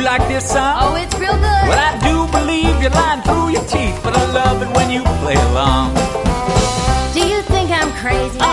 like this song? Oh, it's real good. Well, I do believe you're lying through your teeth, but I love it when you play along. Do you think I'm crazy?